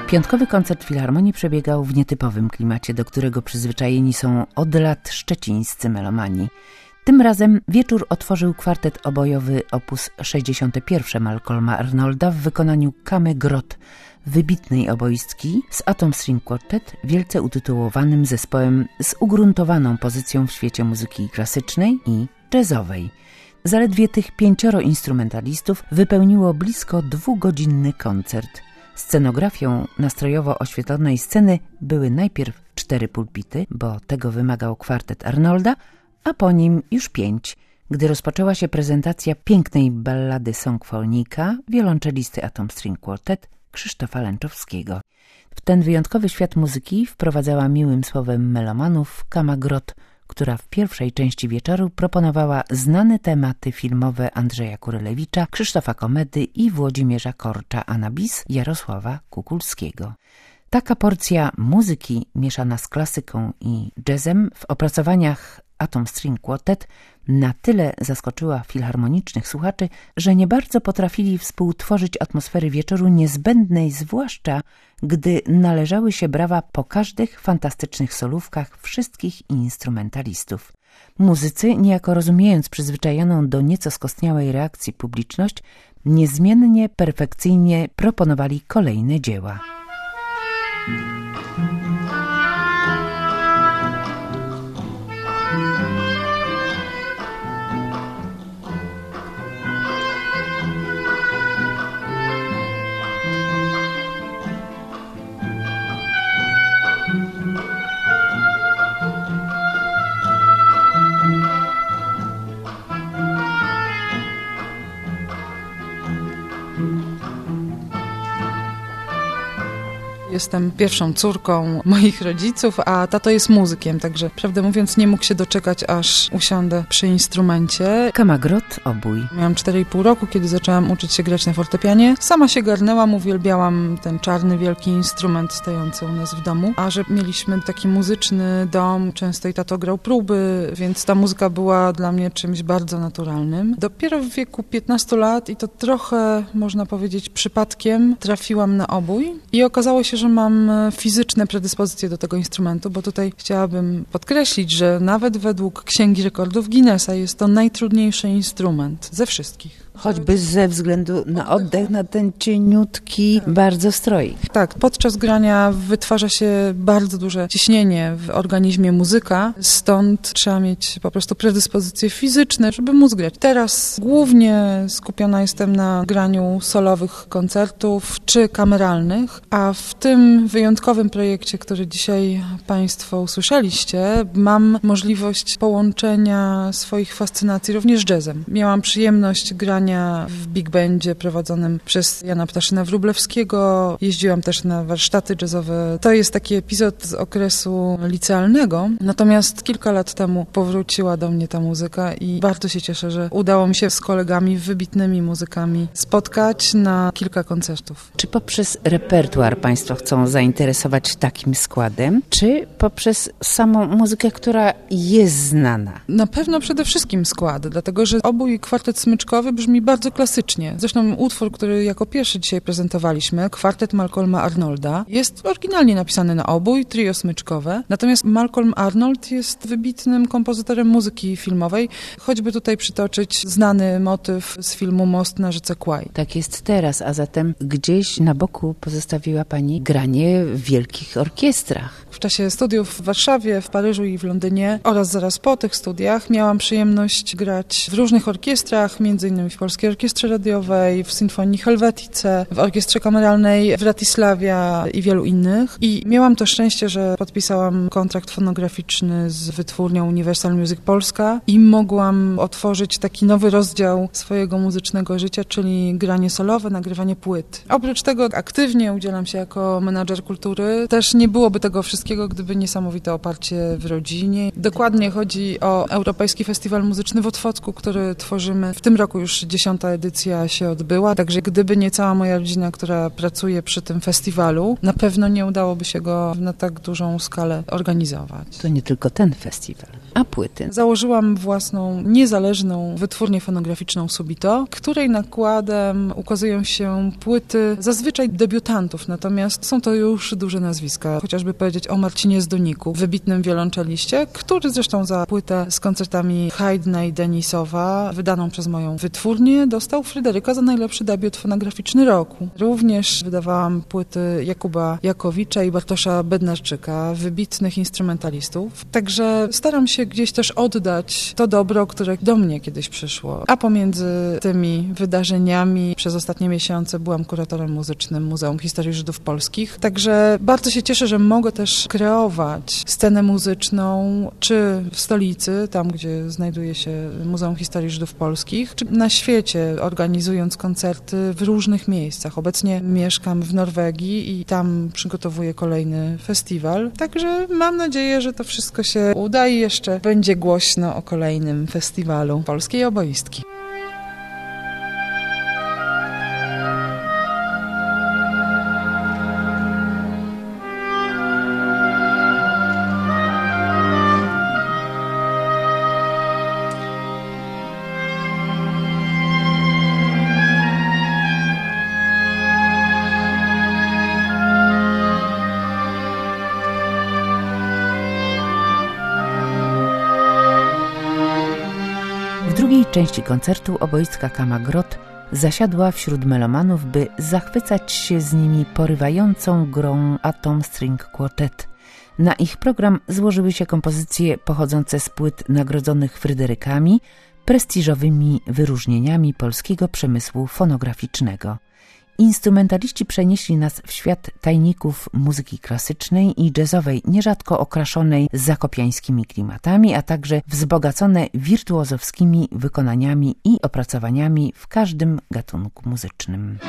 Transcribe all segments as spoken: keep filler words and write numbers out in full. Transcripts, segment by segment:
Piątkowy koncert Filharmonii przebiegał w nietypowym klimacie, do którego przyzwyczajeni są od lat szczecińscy melomani. Tym razem wieczór otworzył kwartet obojowy opus sześćdziesiąty pierwszy Malcolma Arnolda w wykonaniu Kamy Grot, wybitnej oboistki z Atom String Quartet, wielce utytułowanym zespołem z ugruntowaną pozycją w świecie muzyki klasycznej i jazzowej. Zaledwie tych pięcioro instrumentalistów wypełniło blisko dwugodzinny koncert. Scenografią nastrojowo oświetlonej sceny były najpierw cztery pulpity, bo tego wymagał kwartet Arnolda, a po nim już pięć, gdy rozpoczęła się prezentacja pięknej ballady songfalnika wiolonczelisty Atom String Quartet Krzysztofa Lęczowskiego. W ten wyjątkowy świat muzyki wprowadzała miłym słowem melomanów Kama Grot, która w pierwszej części wieczoru proponowała znane tematy filmowe Andrzeja Kurylewicza, Krzysztofa Komedy i Włodzimierza Korcza, a na bis Jarosława Kukulskiego. Taka porcja muzyki mieszana z klasyką i jazzem w opracowaniach Atom String Quartet na tyle zaskoczyła filharmonicznych słuchaczy, że nie bardzo potrafili współtworzyć atmosfery wieczoru niezbędnej, zwłaszcza gdy należały się brawa po każdych fantastycznych solówkach wszystkich instrumentalistów. Muzycy, niejako rozumiejąc przyzwyczajoną do nieco skostniałej reakcji publiczność, niezmiennie, perfekcyjnie proponowali kolejne dzieła. Jestem pierwszą córką moich rodziców, a tato jest muzykiem, także prawdę mówiąc nie mógł się doczekać, aż usiądę przy instrumencie. Kama Grot, obój. Miałam cztery i pół roku, kiedy zaczęłam uczyć się grać na fortepianie. Sama się garnęłam, uwielbiałam ten czarny, wielki instrument stojący u nas w domu, a że mieliśmy taki muzyczny dom, często i tato grał próby, więc ta muzyka była dla mnie czymś bardzo naturalnym. Dopiero w wieku piętnastu lat i to trochę, można powiedzieć, przypadkiem trafiłam na obój i okazało się, że mam fizyczne predyspozycje do tego instrumentu, bo tutaj chciałabym podkreślić, że nawet według Księgi Rekordów Guinnessa jest to najtrudniejszy instrument ze wszystkich. Choćby ze względu na oddech, na ten cieniutki bardzo stroik. Tak, podczas grania wytwarza się bardzo duże ciśnienie w organizmie muzyka, stąd trzeba mieć po prostu predyspozycje fizyczne, żeby móc grać. Teraz głównie skupiona jestem na graniu solowych koncertów czy kameralnych, a w tym wyjątkowym projekcie, który dzisiaj Państwo usłyszeliście, mam możliwość połączenia swoich fascynacji również z jazzem. Miałam przyjemność grania w big bandzie prowadzonym przez Jana Ptaszyna-Wróblewskiego. Jeździłam też na warsztaty jazzowe. To jest taki epizod z okresu licealnego. Natomiast kilka lat temu powróciła do mnie ta muzyka i bardzo się cieszę, że udało mi się z kolegami, wybitnymi muzykami spotkać na kilka koncertów. Czy poprzez repertuar Państwo chcą zainteresować takim składem, czy poprzez samą muzykę, która jest znana? Na pewno przede wszystkim skład, dlatego że obój kwartet smyczkowy brzmi bardzo klasycznie. Zresztą utwór, który jako pierwszy dzisiaj prezentowaliśmy, kwartet Malcolma Arnolda, jest oryginalnie napisany na obój, trio smyczkowe. Natomiast Malcolm Arnold jest wybitnym kompozytorem muzyki filmowej, choćby tutaj przytoczyć znany motyw z filmu Most na rzece Kwaj. Tak jest teraz, a zatem gdzieś na boku pozostawiła Pani granie w wielkich orkiestrach. W czasie studiów w Warszawie, w Paryżu i w Londynie oraz zaraz po tych studiach miałam przyjemność grać w różnych orkiestrach, między innymi w Polskiej Orkiestrze Radiowej, w Sinfonii Helvetice, w Orkiestrze Kameralnej w Wratysławia i wielu innych. I miałam to szczęście, że podpisałam kontrakt fonograficzny z wytwórnią Universal Music Polska i mogłam otworzyć taki nowy rozdział swojego muzycznego życia, czyli granie solowe, nagrywanie płyt. Oprócz tego aktywnie udzielam się jako menadżer kultury. Też nie byłoby tego wszystkiego, gdyby niesamowite oparcie w rodzinie. Dokładnie chodzi o Europejski Festiwal Muzyczny w Otwocku, który tworzymy. W tym roku już dziesiąta edycja się odbyła, także gdyby nie cała moja rodzina, która pracuje przy tym festiwalu, na pewno nie udałoby się go na tak dużą skalę organizować. To nie tylko ten festiwal, a płyty. Założyłam własną, niezależną wytwórnię fonograficzną Subito, której nakładem ukazują się płyty zazwyczaj debiutantów, natomiast są to już duże nazwiska. Chociażby powiedzieć o Marcinie Zduniku, wybitnym wiolonczeliście, który zresztą za płytę z koncertami Haydna i Denisowa, wydaną przez moją wytwórnię, dostał Fryderyka za najlepszy debiut fonograficzny roku. Również wydawałam płyty Jakuba Jakowicza i Bartosza Bednarczyka, wybitnych instrumentalistów. Także staram się gdzieś też oddać to dobro, które do mnie kiedyś przyszło. A pomiędzy tymi wydarzeniami przez ostatnie miesiące byłam kuratorem muzycznym Muzeum Historii Żydów Polskich. Także bardzo się cieszę, że mogę też kreować scenę muzyczną, czy w stolicy, tam gdzie znajduje się Muzeum Historii Żydów Polskich, czy na świecie, organizując koncerty w różnych miejscach. Obecnie mieszkam w Norwegii i tam przygotowuję kolejny festiwal. Także mam nadzieję, że to wszystko się uda i jeszcze będzie głośno o kolejnym festiwalu polskiej oboistki. W drugiej części koncertu oboistka Kama Grot zasiadła wśród melomanów, by zachwycać się z nimi porywającą grą Atom String Quartet. Na ich program złożyły się kompozycje pochodzące z płyt nagrodzonych Fryderykami, prestiżowymi wyróżnieniami polskiego przemysłu fonograficznego. Instrumentaliści przenieśli nas w świat tajników muzyki klasycznej i jazzowej, nierzadko okraszonej zakopiańskimi klimatami, a także wzbogacone wirtuozowskimi wykonaniami i opracowaniami w każdym gatunku muzycznym.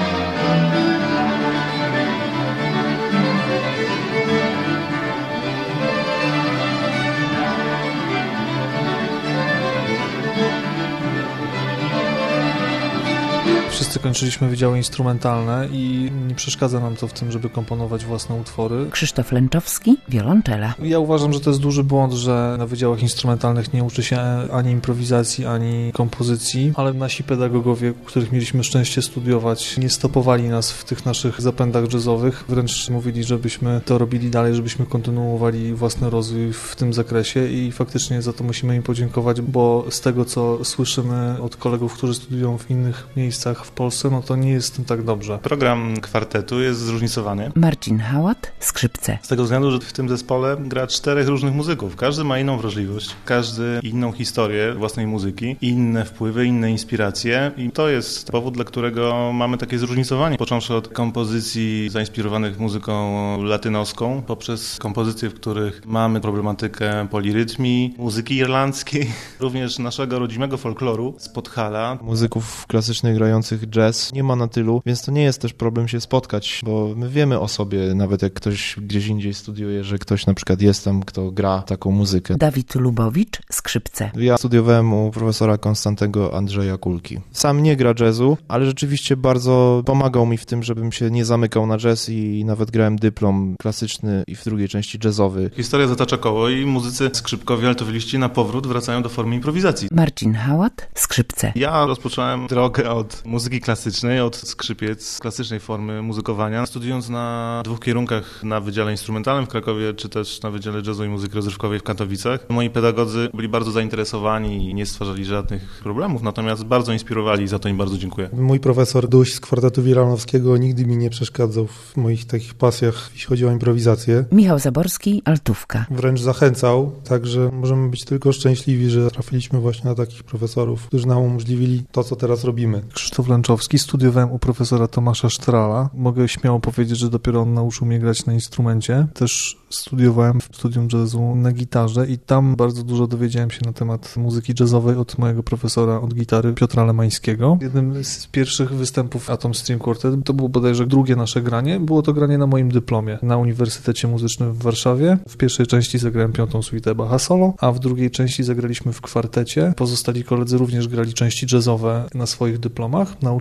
Wszyscy kończyliśmy wydziały instrumentalne i nie przeszkadza nam to w tym, żeby komponować własne utwory. Krzysztof Lęczowski, wiolonczela. Ja uważam, że to jest duży błąd, że na wydziałach instrumentalnych nie uczy się ani improwizacji, ani kompozycji, ale nasi pedagogowie, których mieliśmy szczęście studiować, nie stopowali nas w tych naszych zapędach jazzowych. Wręcz mówili, żebyśmy to robili dalej, żebyśmy kontynuowali własny rozwój w tym zakresie i faktycznie za to musimy im podziękować, bo z tego, co słyszymy od kolegów, którzy studiują w innych miejscach w Polsce, no to nie jest z tym tak dobrze. Program kwartetu jest zróżnicowany. Marcin Hałat, skrzypce. Z tego względu, że w tym zespole gra czterech różnych muzyków. Każdy ma inną wrażliwość, każdy inną historię własnej muzyki, inne wpływy, inne inspiracje i to jest powód, dla którego mamy takie zróżnicowanie. Począwszy od kompozycji zainspirowanych muzyką latynoską, poprzez kompozycje, w których mamy problematykę polirytmii, muzyki irlandzkiej, również naszego rodzimego folkloru z Podhala. Muzyków klasycznych grających jazz nie ma na tylu, więc to nie jest też problem się spotkać, bo my wiemy o sobie, nawet jak ktoś gdzieś indziej studiuje, że ktoś na przykład jest tam, kto gra taką muzykę. Dawid Lubowicz, skrzypce. Ja studiowałem u profesora Konstantego Andrzeja Kulki. Sam nie gra jazzu, ale rzeczywiście bardzo pomagał mi w tym, żebym się nie zamykał na jazz i nawet grałem dyplom klasyczny i w drugiej części jazzowy. Historia zatacza koło i muzycy skrzypkowi, altowyliści na powrót wracają do formy improwizacji. Marcin Hałat, skrzypce. Ja rozpocząłem drogę od muzyki klasycznej, od skrzypiec, klasycznej formy muzykowania, studiując na dwóch kierunkach, na Wydziale Instrumentalnym w Krakowie, czy też na Wydziale Jazzu i Muzyki Rozrywkowej w Katowicach. Moi pedagodzy byli bardzo zainteresowani i nie stwarzali żadnych problemów, natomiast bardzo inspirowali i za to im bardzo dziękuję. Mój profesor Duś z kwartetu wilanowskiego nigdy mi nie przeszkadzał w moich takich pasjach, jeśli chodzi o improwizację. Michał Zaborski, altówka. Wręcz zachęcał, także możemy być tylko szczęśliwi, że trafiliśmy właśnie na takich profesorów, którzy nam umożliwili to, co teraz robimy. Krzysztof Lęczowski, studiowałem u profesora Tomasza Sztrala. Mogę śmiało powiedzieć, że dopiero on nauczył mnie grać na instrumencie. Też studiowałem w studium jazzu na gitarze i tam bardzo dużo dowiedziałem się na temat muzyki jazzowej od mojego profesora od gitary Piotra Lemańskiego. Jednym z pierwszych występów Atom String Quartet, to było bodajże drugie nasze granie, było to granie na moim dyplomie na Uniwersytecie Muzycznym w Warszawie. W pierwszej części zagrałem piątą suitę Bacha solo, a w drugiej części zagraliśmy w kwartecie. Pozostali koledzy również grali części jazzowe na swoich dyplomach. Nauczyłem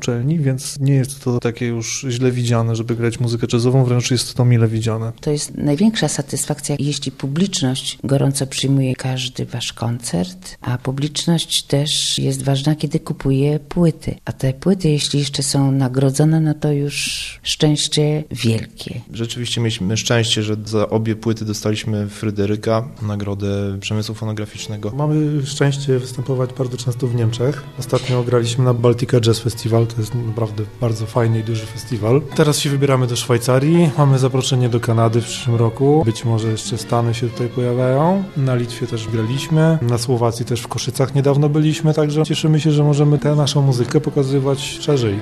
uczelni, więc nie jest to takie już źle widziane, żeby grać muzykę jazzową, wręcz jest to mile widziane. To jest największa satysfakcja, jeśli publiczność gorąco przyjmuje każdy wasz koncert, a publiczność też jest ważna, kiedy kupuje płyty. A te płyty, jeśli jeszcze są nagrodzone, no to już szczęście wielkie. Rzeczywiście mieliśmy szczęście, że za obie płyty dostaliśmy Fryderyka, nagrodę przemysłu fonograficznego. Mamy szczęście występować bardzo często w Niemczech. Ostatnio graliśmy na Baltica Jazz Festival, to jest naprawdę bardzo fajny i duży festiwal. Teraz się wybieramy do Szwajcarii, mamy zaproszenie do Kanady w przyszłym roku. Być może jeszcze Stany się tutaj pojawiają. Na Litwie też graliśmy, na Słowacji też w Koszycach niedawno byliśmy, także cieszymy się, że możemy tę naszą muzykę pokazywać szerzej.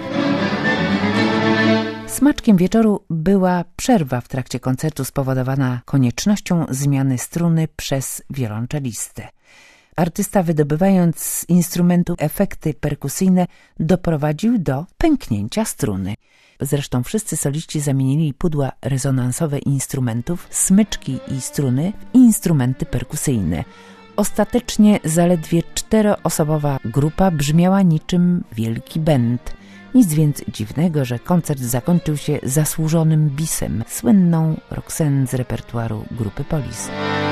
Smaczkiem wieczoru była przerwa w trakcie koncertu spowodowana koniecznością zmiany struny przez wiolonczelistę. Artysta, wydobywając z instrumentu efekty perkusyjne, doprowadził do pęknięcia struny. Zresztą wszyscy soliści zamienili pudła rezonansowe instrumentów, smyczki i struny w instrumenty perkusyjne. Ostatecznie zaledwie czteroosobowa grupa brzmiała niczym wielki bend. Nic więc dziwnego, że koncert zakończył się zasłużonym bisem, słynną Roxanne z repertuaru grupy Police.